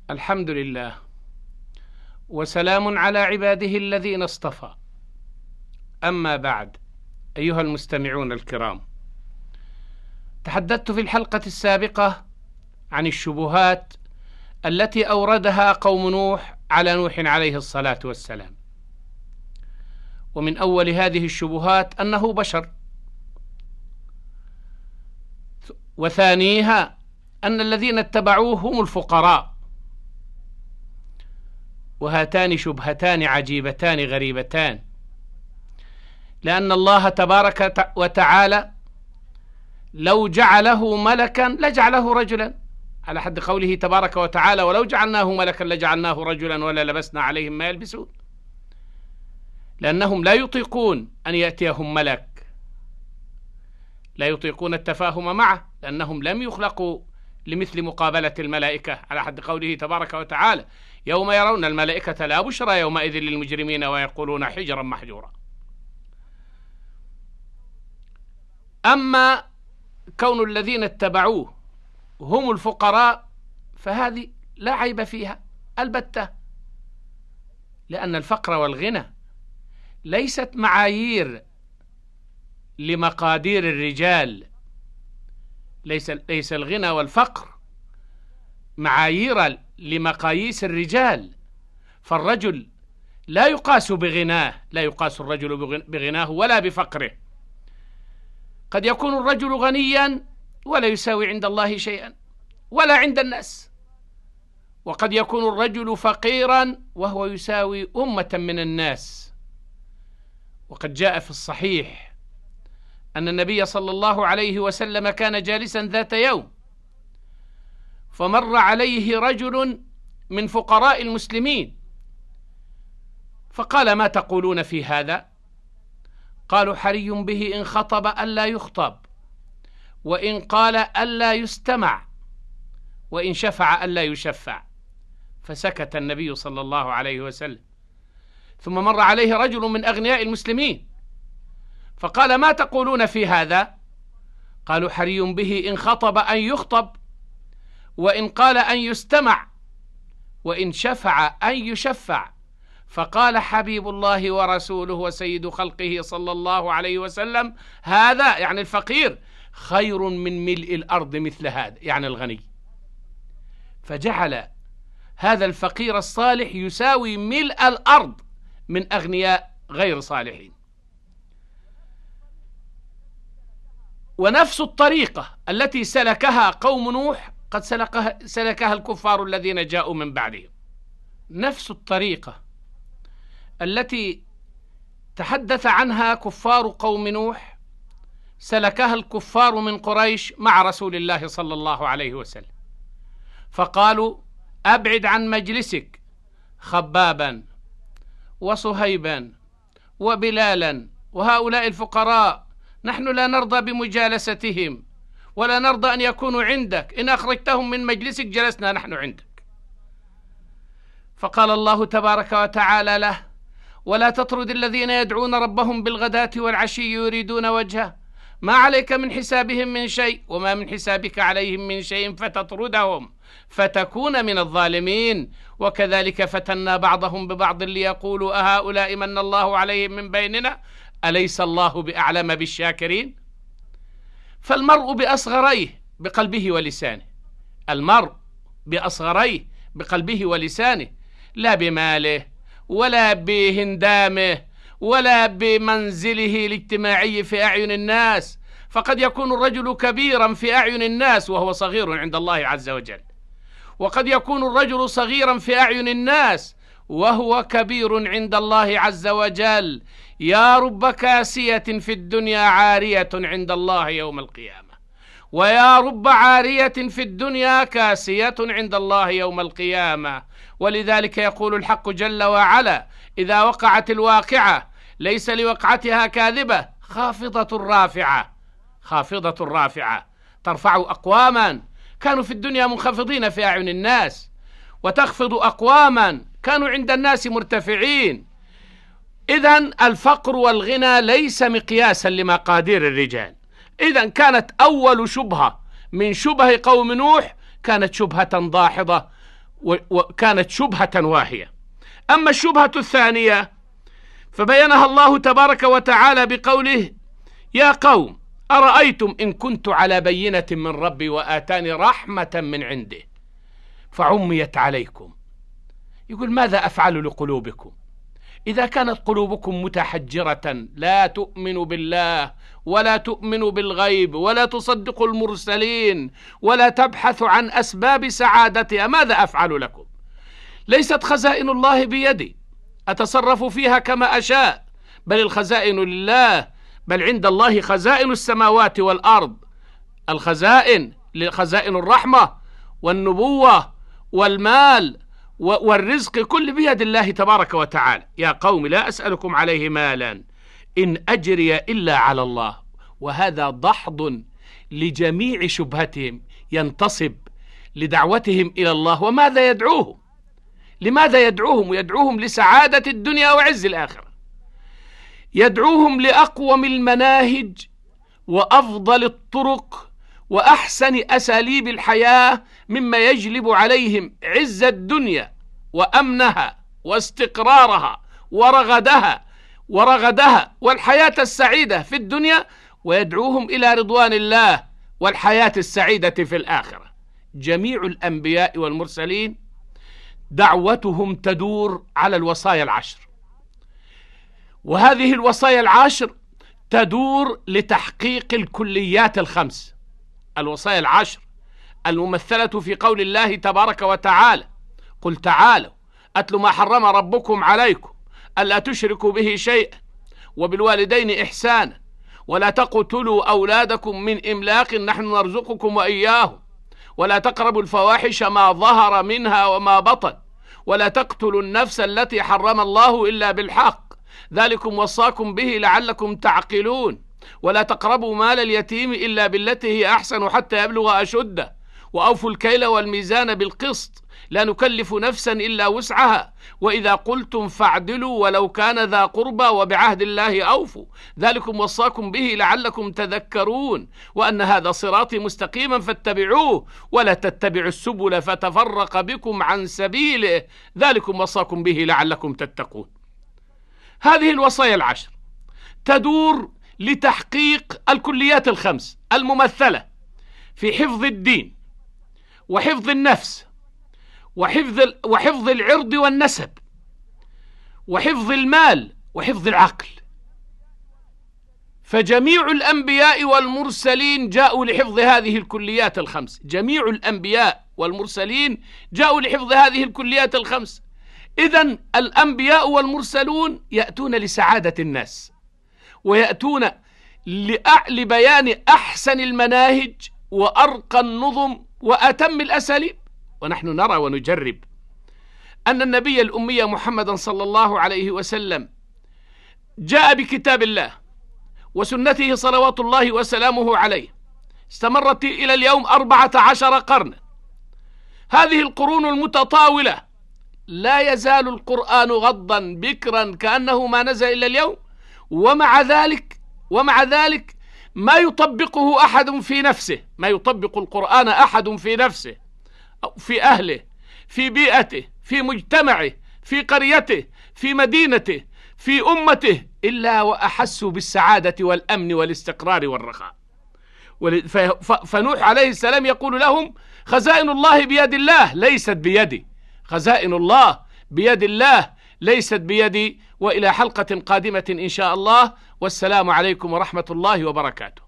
الحمد لله، وسلام على عباده الذين اصطفى. أما بعد، أيها المستمعون الكرام، تحدثت في الحلقة السابقة عن الشبهات التي أوردها قوم نوح على نوح عليه الصلاة والسلام. ومن أول هذه الشبهات أنه بشر، وثانيها أن الذين اتبعوه هم الفقراء. وهاتان شبهتان عجيبتان غريبتان، لأن الله تبارك وتعالى لو جعله ملكا لجعله رجلا، على حد قوله تبارك وتعالى: ولو جعلناه ملكا لجعلناه رجلا ولا لبسنا عليهم ما يلبسون. لأنهم لا يطيقون أن يأتيهم ملك، لا يطيقون التفاهم معه، لأنهم لم يخلقوا لمثل مقابلة الملائكة، على حد قوله تبارك وتعالى: يوم يرون الملائكة لا بشرى يومئذ للمجرمين ويقولون حجرا محجورا. أما كون الذين اتبعوه هم الفقراء فهذه لا عيب فيها البتة، لأن الفقر والغنى ليست معايير لمقادير الرجال، ليس الغنى والفقر معايير لمقاييس الرجال. فالرجل لا يقاس بغناه، لا يقاس الرجل بغناه ولا بفقره. قد يكون الرجل غنيا ولا يساوي عند الله شيئا ولا عند الناس، وقد يكون الرجل فقيرا وهو يساوي أمة من الناس. وقد جاء في الصحيح أن النبي صلى الله عليه وسلم كان جالسا ذات يوم، فمر عليه رجل من فقراء المسلمين، فقال: ما تقولون في هذا؟ قالوا: حري به إن خطب ألا يخطب، وإن قال ألا يستمع، وإن شفع ألا يشفع. فسكت النبي صلى الله عليه وسلم. ثم مر عليه رجل من أغنياء المسلمين، فقال: ما تقولون في هذا؟ قالوا: حري به إن خطب أن يخطب، وإن قال أن يستمع، وإن شفع أن يشفع. فقال حبيب الله ورسوله وسيد خلقه صلى الله عليه وسلم: هذا يعني الفقير خير من ملء الأرض مثل هذا، يعني الغني. فجعل هذا الفقير الصالح يساوي ملء الأرض من أغنياء غير صالحين. ونفس الطريقة التي سلكها قوم نوح قد سلكها الكفار الذين جاءوا من بعدهم. نفس الطريقة التي تحدث عنها كفار قوم نوح سلكها الكفار من قريش مع رسول الله صلى الله عليه وسلم، فقالوا: أبعد عن مجلسك خبابا وصهيبا وبلالا وهؤلاء الفقراء، نحن لا نرضى بمجالستهم ولا نرضى أن يكونوا عندك، إن أخرجتهم من مجلسك جلسنا نحن عندك. فقال الله تبارك وتعالى له: ولا تطرد الذين يدعون ربهم بالغداة والعشي يريدون وجهه، ما عليك من حسابهم من شيء وما من حسابك عليهم من شيء فتطردهم فتكون من الظالمين. وكذلك فتنا بعضهم ببعض ليقولوا أهؤلاء من الله عليهم من بيننا أليس الله بأعلم بالشاكرين. فالمرء بأصغريه بقلبه ولسانه، المرء بأصغريه بقلبه ولسانه، لا بماله ولا بهندامه ولا بمنزله الاجتماعي في أعين الناس. فقد يكون الرجل كبيرا في أعين الناس وهو صغير عند الله عز وجل، وقد يكون الرجل صغيرا في أعين الناس وهو كبير عند الله عز وجل. يا رب كاسية في الدنيا عارية عند الله يوم القيامة، ويا رب عارية في الدنيا كاسية عند الله يوم القيامة. ولذلك يقول الحق جل وعلا: إذا وقعت الواقعة ليس لوقعتها كاذبة خافضة رافعة، خافضة رافعة، ترفع أقواما كانوا في الدنيا منخفضين في أعين الناس، وتخفض أقواما كانوا عند الناس مرتفعين. إذن الفقر والغنى ليس مقياسا لمقادير الرجال. إذن كانت أول شبهة من شبه قوم نوح كانت شبهة داحضة، وكانت شبهة واهية. أما الشبهة الثانية فبينها الله تبارك وتعالى بقوله: يا قوم أرأيتم إن كنت على بينة من ربي وآتاني رحمة من عنده فعميت عليكم. يقول: ماذا أفعل لقلوبكم إذا كانت قلوبكم متحجرة لا تؤمن بالله ولا تؤمن بالغيب ولا تصدق المرسلين ولا تبحث عن أسباب سعادتها؟ ماذا أفعل لكم؟ ليست خزائن الله بيدي أتصرف فيها كما أشاء، بل الخزائن لله، بل عند الله خزائن السماوات والأرض. الخزائن خزائن الرحمة والنبوة والمال والرزق كل بيد الله تبارك وتعالى. يا قوم لا أسألكم عليه مالا إن أجري إلا على الله. وهذا دحض لجميع شبهتهم، ينتصب لدعوتهم إلى الله. وماذا يدعوهم؟ لماذا يدعوهم؟ يدعوهم لسعادة الدنيا وعز الآخرة، يدعوهم لأقوم المناهج وأفضل الطرق وأحسن أساليب الحياة مما يجلب عليهم عز الدنيا وأمنها واستقرارها ورغدها والحياة السعيدة في الدنيا، ويدعوهم إلى رضوان الله والحياة السعيدة في الآخرة. جميع الأنبياء والمرسلين دعوتهم تدور على الوصايا العشر، وهذه الوصايا العشر تدور لتحقيق الكليات الخمس. الوصايا العشر الممثلة في قول الله تبارك وتعالى: قل تعالوا أتل ما حرم ربكم عليكم ألا تشركوا به شيئا وبالوالدين إحسانا ولا تقتلوا أولادكم من إملاق نحن نرزقكم وإياهم ولا تقربوا الفواحش ما ظهر منها وما بطن ولا تقتلوا النفس التي حرم الله إلا بالحق ذلكم وصاكم به لعلكم تعقلون ولا تقربوا مال اليتيم إلا بالتي هي أحسن حتى يبلغ أشده وأوفوا الكيل والميزان بالقسط لا نكلف نفسا إلا وسعها وإذا قلتم فاعدلوا ولو كان ذا قربى وبعهد الله أوفوا ذلكم وصاكم به لعلكم تذكرون وأن هذا صراطي مستقيما فاتبعوه ولا تتبعوا السبل فتفرق بكم عن سبيله ذلكم وصاكم به لعلكم تتقون. هذه الوصايا العشر تدور لتحقيق الكليات الخمس الممثلة في حفظ الدين وحفظ النفس وحفظ العرض والنسب وحفظ المال وحفظ العقل. فجميع الأنبياء والمرسلين جاءوا لحفظ هذه الكليات الخمس. جميع الأنبياء والمرسلين جاءوا لحفظ هذه الكليات الخمس. إذن الأنبياء والمرسلون يأتون لسعادة الناس ويأتون لبيان أحسن المناهج وأرقى النظم وأتم الأساليب. ونحن نرى ونجرب أن النبي الأمي محمدا صلى الله عليه وسلم جاء بكتاب الله وسنته صلوات الله وسلامه عليه استمرت إلى اليوم 14 قرنا. هذه القرون المتطاولة لا يزال القرآن غضا بكرا كأنه ما نزل إلا اليوم، ومع ذلك ما يطبقه أحد في نفسه، ما يطبق القرآن أحد في نفسه في أهله في بيئته في مجتمعه في قريته في مدينته في أمته إلا وأحسوا بالسعادة والأمن والاستقرار والرخاء. فنوح عليه السلام يقول لهم: خزائن الله بيد الله ليست بيدي، خزائن الله بيد الله ليست بيدي. وإلى حلقة قادمة إن شاء الله، والسلام عليكم ورحمة الله وبركاته.